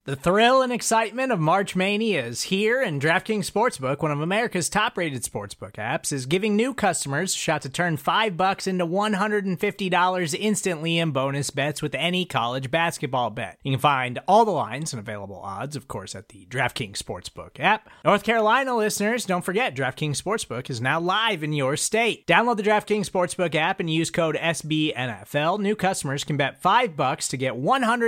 The thrill and excitement of March Mania is here, and DraftKings Sportsbook, one of America's top-rated sportsbook apps, is giving new customers a shot to turn $5 into $150 instantly in bonus bets with any college basketball bet. You can find all the lines and available odds, of course, at the DraftKings Sportsbook app. North Carolina listeners, don't forget, DraftKings Sportsbook is now live in your state. Download the DraftKings Sportsbook app and use code SBNFL. New customers can bet $5 to get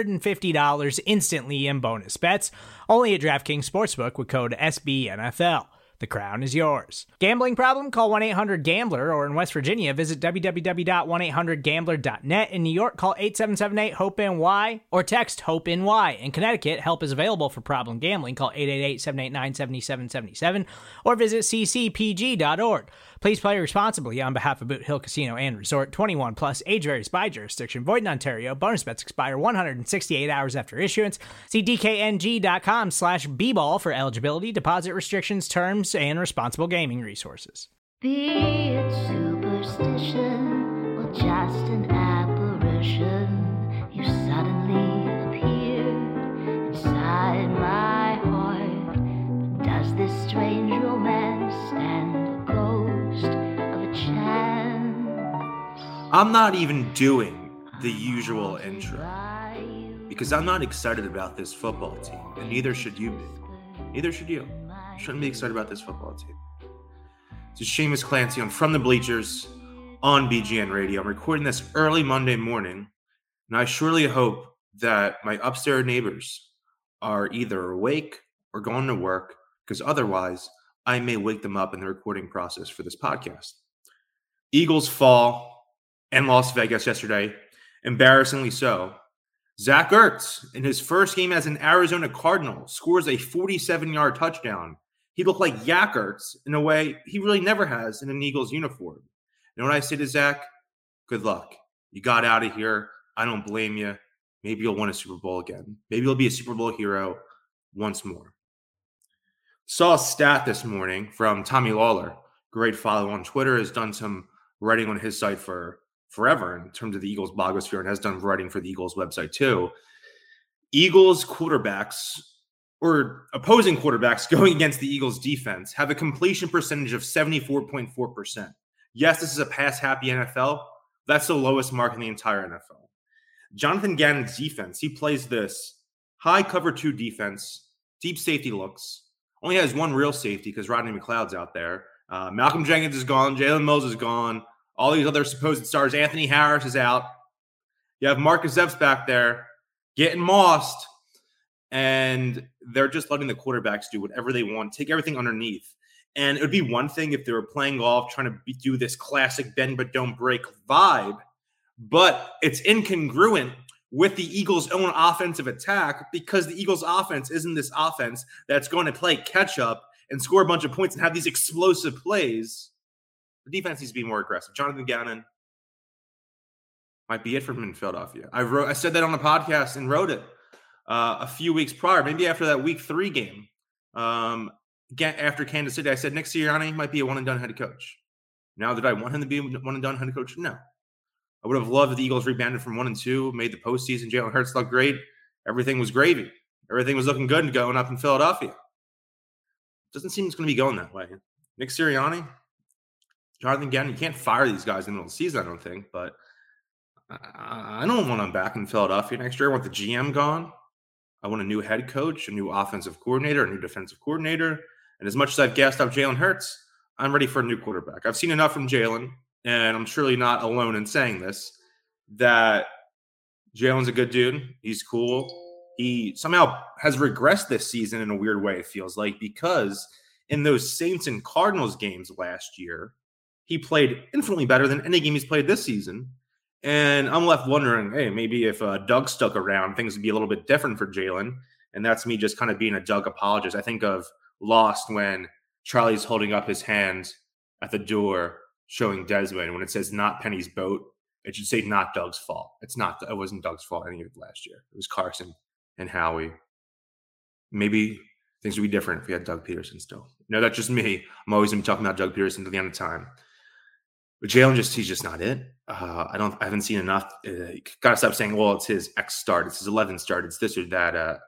$150 instantly in bonus bets, only at DraftKings Sportsbook with code SBNFL. The crown is yours. Gambling problem? Call 1-800-GAMBLER, or in West Virginia, visit www.1800gambler.net. In New York, call 877-8-HOPE-NY or text HOPE-NY. In Connecticut, help is available for problem gambling. Call 888-789-7777 or visit ccpg.org. Please play responsibly on behalf of Boot Hill Casino and Resort. 21 plus, age varies by jurisdiction. Void in Ontario. Bonus bets expire 168 hours after issuance. See dkng.com/bball for eligibility, deposit restrictions, terms, and responsible gaming resources. Be it superstition or just an apparition, you suddenly appear inside my heart. But does this strange romance stand a ghost of a chance? I'm not even doing the usual intro because I'm not excited about this football team, and neither should you be. Neither should you. You shouldn't be excited about this football team. This is Seamus Clancy. I'm from the bleachers on BGN Radio. I'm recording this early Monday morning, and I surely hope that my upstairs neighbors are either awake or going to work, because otherwise I may wake them up in the recording process for this podcast. Eagles fall in Las Vegas yesterday, embarrassingly so. Zach Ertz, in his first game as an Arizona Cardinal, scores a 47-yard touchdown. He looked like Yak Ertz in a way he really never has in an Eagles uniform. You know what I say to Zach? Good luck. You got out of here. I don't blame you. Maybe you'll win a Super Bowl again. Maybe you'll be a Super Bowl hero once more. Saw a stat this morning from Tommy Lawler. Great follow on Twitter. Has done some writing on his site for forever in terms of the Eagles blogosphere, and has done writing for the Eagles website too. Eagles quarterbacks or opposing quarterbacks going against the Eagles defense have a completion percentage of 74.4%. Yes, this is a pass-happy NFL. That's the lowest mark in the entire NFL. Jonathan Gannon's defense, he plays this high cover 2 defense, deep safety looks. Only has one real safety because Rodney McLeod's out there. Malcolm Jenkins is gone. Jalen Mills is gone. All these other supposed stars. Anthony Harris is out. You have Marcus Epps back there getting mossed. And they're just letting the quarterbacks do whatever they want, take everything underneath. And it would be one thing if they were playing golf, trying to do this classic bend but don't break vibe. But it's incongruent with the Eagles' own offensive attack, because the Eagles' offense isn't this offense that's going to play catch up and score a bunch of points and have these explosive plays. The defense needs to be more aggressive. Jonathan Gannon might be it for him in Philadelphia. I said that on the podcast and wrote it a few weeks prior, maybe after that week 3 game. After Kansas City, I said Nick Sirianni might be a one-and-done head coach. Now, did I want him to be a one-and-done head coach? No. I would have loved if the Eagles rebounded from 1-2, made the postseason. Jalen Hurts looked great. Everything was gravy. Everything was looking good and going up in Philadelphia. Doesn't seem it's going to be going that way. Nick Sirianni, Jonathan Gannon, you can't fire these guys in the middle of the season, I don't think. But I don't want them back in Philadelphia next year. I want the GM gone. I want a new head coach, a new offensive coordinator, a new defensive coordinator. And as much as I've gassed up Jalen Hurts, I'm ready for a new quarterback. I've seen enough from Jalen, and I'm surely not alone in saying this, that Jalen's a good dude. He's cool. He somehow has regressed this season in a weird way, it feels like, because in those Saints and Cardinals games last year, he played infinitely better than any game he's played this season. And I'm left wondering, hey, maybe if Doug stuck around, things would be a little bit different for Jalen. And that's me just kind of being a Doug apologist. I think of Lost when Charlie's holding up his hand at the door showing Desmond. When it says not Penny's boat, it should say not Doug's fault. It wasn't Doug's fault any of it last year. It was Carson and Howie. Maybe things would be different if we had Doug Peterson still. No, that's just me. I'm always going to be talking about Doug Peterson to the end of time. But Jalen he's just not it. I haven't seen enough. Got to stop saying, well, it's his X start. It's his 11th start. It's this or that.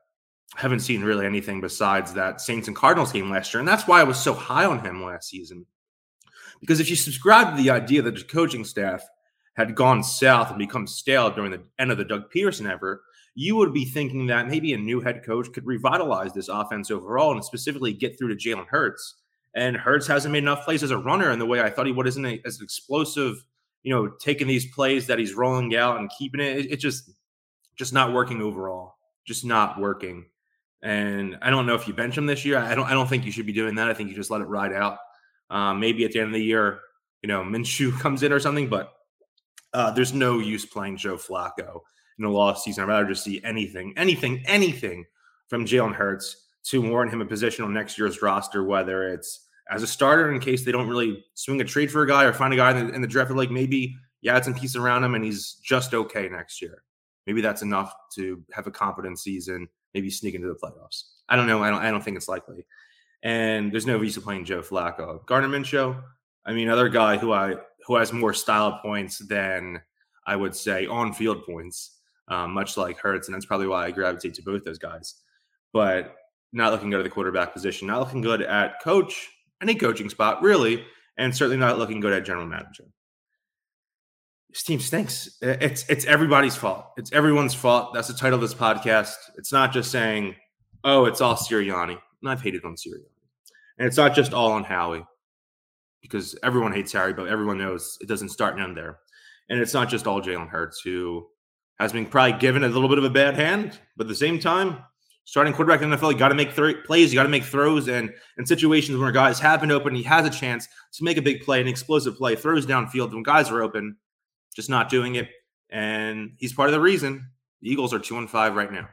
haven't seen really anything besides that Saints and Cardinals game last year. And that's why I was so high on him last season. Because if you subscribe to the idea that the coaching staff had gone south and become stale during the end of the Doug Peterson era, you would be thinking that maybe a new head coach could revitalize this offense overall and specifically get through to Jalen Hurts. And Hurts hasn't made enough plays as a runner in the way I thought he would, isn't as explosive, taking these plays that he's rolling out and keeping it. It's just not working overall. Just not working. And I don't know if you bench him this year. I don't think you should be doing that. I think you just let it ride out. Maybe at the end of the year, Minshew comes in or something, but there's no use playing Joe Flacco in the lost season. I'd rather just see anything from Jalen Hurts to warrant him a position on next year's roster, whether it's as a starter in case they don't really swing a trade for a guy or find a guy in the draft. Like maybe you add some pieces around him and he's just okay next year. Maybe that's enough to have a competent season, maybe sneak into the playoffs. I don't know. I don't think it's likely. And there's no reason playing Joe Flacco. Gardner Minshew, other guy who has more style points than I would say on-field points, much like Hurts, and that's probably why I gravitate to both those guys. But not looking good at the quarterback position, not looking good at coach, any coaching spot, really, and certainly not looking good at general manager. This team stinks. It's everybody's fault. It's everyone's fault. That's the title of this podcast. It's not just saying, oh, it's all Sirianni. And I've hated on Sirianni. And it's not just all on Howie, because everyone hates Harry, but everyone knows it doesn't start and end there. And it's not just all Jalen Hurts, who has been probably given a little bit of a bad hand, but at the same time, starting quarterback in the NFL, you got to make plays, you got to make throws, and in situations where guys have been open, he has a chance to make a big play, an explosive play, throws downfield when guys are open, just not doing it. And he's part of the reason the Eagles are 2-5 right now.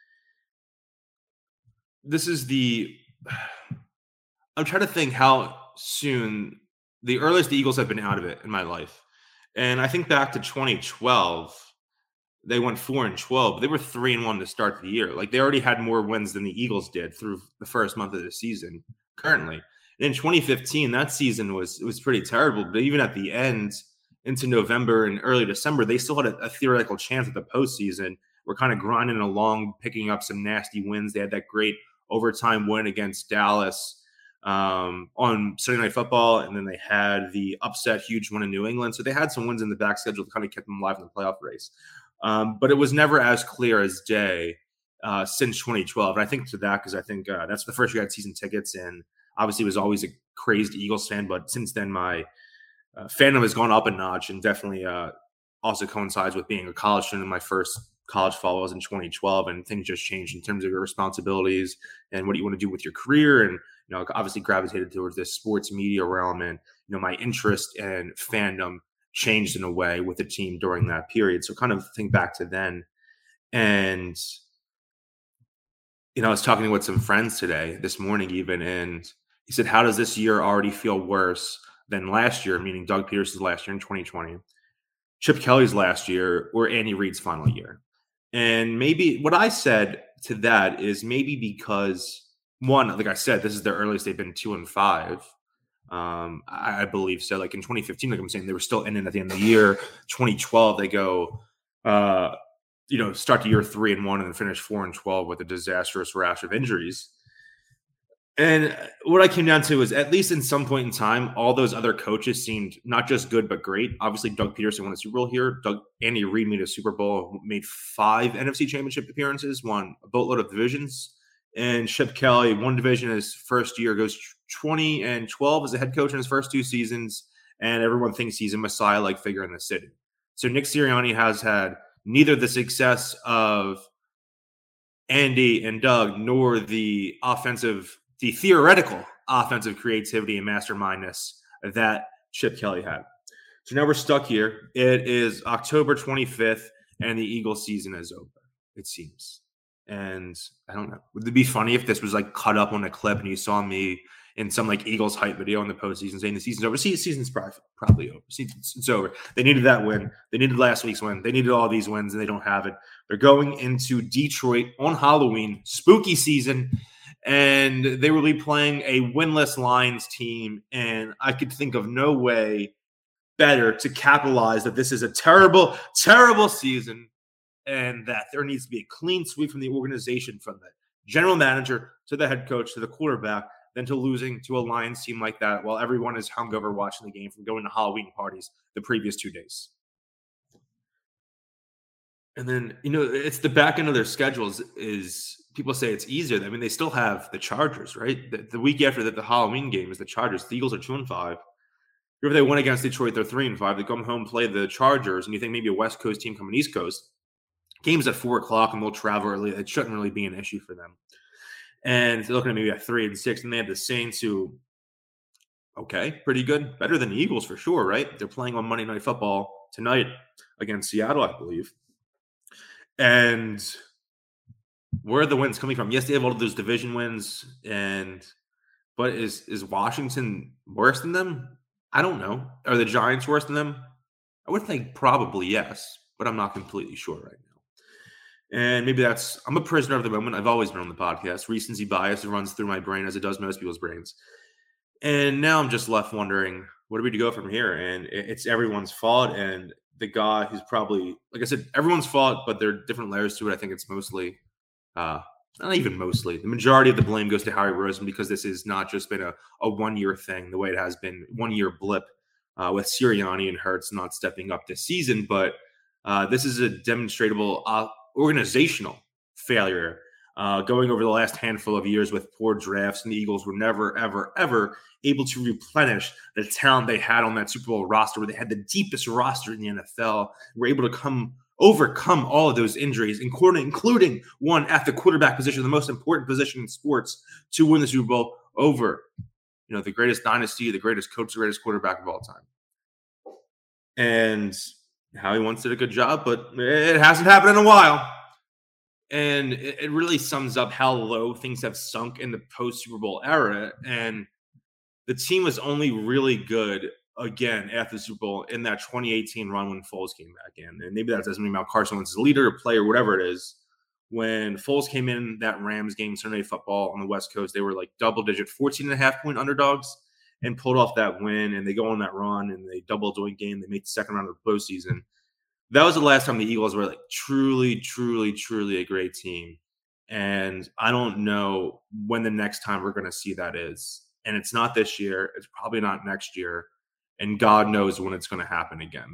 I'm trying to think how soon the earliest the Eagles have been out of it in my life. And I think back to 2012, they went 4-12. They were 3-1 to start the year. Like, they already had more wins than the Eagles did through the first month of the season currently. And in 2015, that season was pretty terrible. But even at the end, into November and early December, they still had a theoretical chance at the postseason. We're kind of grinding along, picking up some nasty wins. They had that great overtime win against Dallas on Sunday Night Football, and then they had the upset huge win in New England. So they had some wins in the back schedule that kind of kept them alive in the playoff race. But it was never as clear as day since 2012. And I think to that, because I think that's the first year I had season tickets, and obviously was always a crazed Eagles fan. But since then, my fandom has gone up a notch, and definitely also coincides with being a college student. My first college fall was in 2012, and things just changed in terms of your responsibilities and what you want to do with your career. And, obviously gravitated towards this sports media realm, and, my interest and fandom changed in a way with the team during that period. So kind of think back to then. And, I was talking with some friends this morning even, and he said, how does this year already feel worse than last year, meaning Doug Peterson's last year in 2020, Chip Kelly's last year, or Andy Reid's final year? And maybe what I said to that is maybe because, one, like I said, this is the earliest they've been 2-5. I believe so. Like in 2015, like I'm saying, they were still in it at the end of the year. 2012, they go, start the year 3-1 and then finish 4-12 with a disastrous rash of injuries. And what I came down to is, at least in some point in time, all those other coaches seemed not just good, but great. Obviously, Doug Peterson won a Super Bowl here. Andy Reid made a Super Bowl, made 5 NFC Championship appearances, won a boatload of divisions. And Chip Kelly, one division in his first year, goes 20-12 as a head coach in his first 2 seasons. And everyone thinks he's a Messiah-like figure in the city. So Nick Sirianni has had neither the success of Andy and Doug, nor the theoretical offensive creativity and mastermindness that Chip Kelly had. So now we're stuck here. It is October 25th, and the Eagles season is over, it seems. And I don't know. Would it be funny if this was like cut up on a clip and you saw me in some like Eagles hype video in the postseason saying the season's over? See, the season's probably over. It's over. They needed that win. They needed last week's win. They needed all these wins, and they don't have it. They're going into Detroit on Halloween, spooky season, and they will be playing a winless Lions team. And I could think of no way better to capitalize that this is a terrible, terrible season, and that there needs to be a clean sweep from the organization from the general manager to the head coach to the quarterback than to losing to a Lions team like that while everyone is hungover watching the game from going to Halloween parties the previous 2 days. And then, it's the back end of their schedules is people say it's easier. I mean, they still have the Chargers, right? The week after the Halloween game is the Chargers. The Eagles are 2-5. If they win against Detroit, they're 3-5. They come home, play the Chargers, and you think maybe a West Coast team coming East Coast. Game's at 4:00, and they'll travel early. It shouldn't really be an issue for them. And they're looking at maybe at 3-6, and they have the Saints who, okay, pretty good. Better than the Eagles for sure, right? They're playing on Monday Night Football tonight against Seattle, I believe. And where are the wins coming from? Yes, they have all of those division wins, but is Washington worse than them? I don't know. Are the Giants worse than them? I would think probably yes, but I'm not completely sure right now. And maybe I'm a prisoner of the moment. I've always been on the podcast. Recency bias runs through my brain as it does most people's brains. And now I'm just left wondering, where do we go from here? And it's everyone's fault. And the guy who's probably, like I said, everyone's fault, but there are different layers to it. I think it's mostly, not even mostly, the majority of the blame goes to Howie Roseman because this has not just been a 1-year thing the way it has been, 1-year blip with Sirianni and Hurts not stepping up this season. But this is a demonstrable organizational failure going over the last handful of years with poor drafts, and the Eagles were never, ever, ever able to replenish the talent they had on that Super Bowl roster where they had the deepest roster in the NFL, were able to overcome all of those injuries, including one at the quarterback position, the most important position in sports, to win the Super Bowl over, the greatest dynasty, the greatest coach, the greatest quarterback of all time. And Howie once did a good job, but it hasn't happened in a while. And it really sums up how low things have sunk in the post-Super Bowl era. And the team was only really good again after the Super Bowl in that 2018 run when Foles came back in. And maybe that doesn't mean about Carson Wentz's leader or player, whatever it is. When Foles came in that Rams game, Sunday Night Football on the West Coast, they were like double-digit 14.5-point underdogs and pulled off that win. And they go on that run and they double-joint game. They make the second round of the postseason. That was the last time the Eagles were like truly, truly, truly a great team. And I don't know when the next time we're going to see that is. And it's not this year. It's probably not next year. And God knows when it's going to happen again.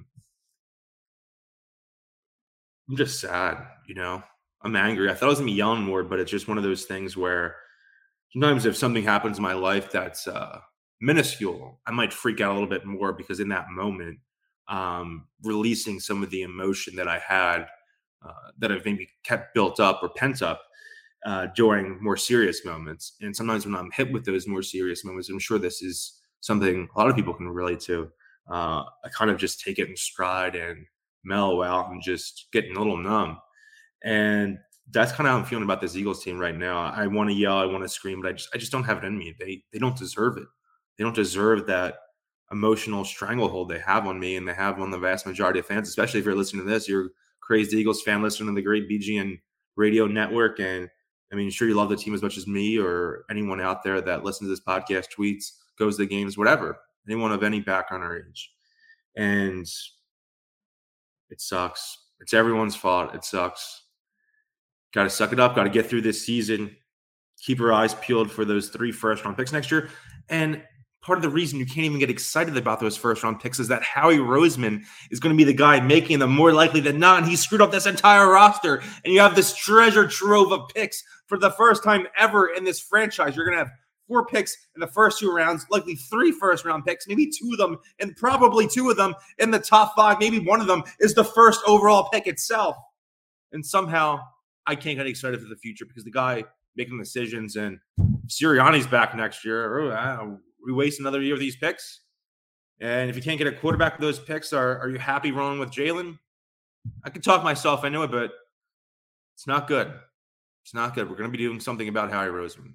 I'm just sad, I'm angry. I thought I was going to be yelling more, but it's just one of those things where sometimes if something happens in my life that's minuscule, I might freak out a little bit more because in that moment, releasing some of the emotion that I had that I've maybe kept built up or pent up during more serious moments. And sometimes when I'm hit with those more serious moments, I'm sure this is something a lot of people can relate to. I kind of just take it in stride and mellow out and just getting a little numb. And that's kind of how I'm feeling about this Eagles team right now. I want to yell, I want to scream, but I just don't have it in me. They don't deserve it. They don't deserve that emotional stranglehold they have on me and they have on the vast majority of fans, especially if you're listening to this. You're a crazy Eagles fan listening to the great BGN radio network. And I mean, sure, you love the team as much as me or anyone out there that listens to this podcast, tweets, goes to the games, whatever, anyone of any background or age. And it sucks. It's everyone's fault. It sucks. Got to suck it up. Got to get through this season. Keep your eyes peeled for those 3 first-round picks next year. And part of the reason you can't even get excited about those first-round picks is that Howie Roseman is going to be the guy making them more likely than not. And he screwed up this entire roster. And you have this treasure trove of picks for the first time ever in this franchise. You're going to have 4 picks in the first 2 rounds, likely 3 first-round picks, maybe 2 of them, and probably 2 of them in the top 5. Maybe one of them is the first overall pick itself. And somehow I can't get excited for the future because the guy making decisions and Sirianni's back next year. We waste another year of these picks. And if you can't get a quarterback with those picks, are you happy rolling with Jalen? I can talk myself into it, but it's not good. It's not good. We're going to be doing something about Howie Roseman.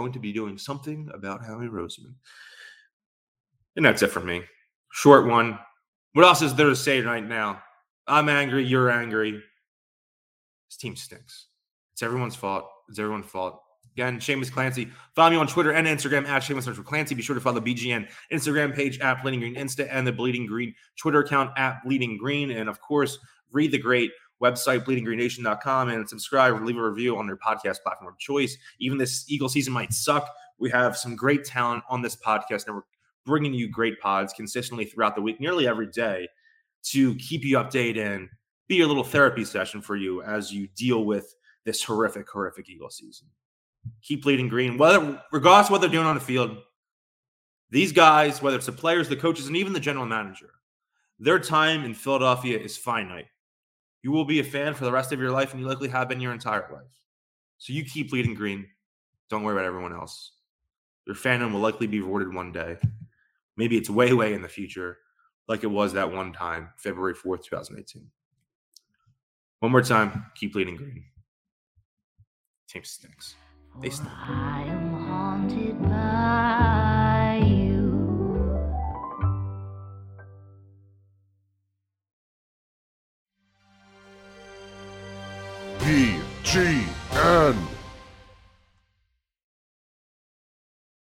And that's it for me. Short one. What else is there to say right now? I'm angry. You're angry. This team stinks. It's everyone's fault. Again, Seamus Clancy. Follow me on Twitter and Instagram at Seamus Clancy. Be sure to follow the BGN Instagram page at Bleeding Green Insta and the Bleeding Green Twitter account at Bleeding Green. And of course, read the great website, bleedinggreennation.com, and subscribe or leave a review on your podcast platform of choice. Even this Eagle season might suck. We have some great talent on this podcast, and we're bringing you great pods consistently throughout the week, nearly every day, to keep you updated and be your little therapy session for you as you deal with this horrific Eagle season. Keep bleeding green. Regardless of what they're doing on the field, these guys, whether it's the players, the coaches, and even the general manager, their time in Philadelphia is finite. You will be a fan for the rest of your life, and you likely have been your entire life. So you keep bleeding green. Don't worry about everyone else. Your fandom will likely be rewarded one day. Maybe it's way, way in the future, like it was that one time, February 4th, 2018. One more time, keep bleeding green. Team stinks. They stink. I am haunted by you. PGA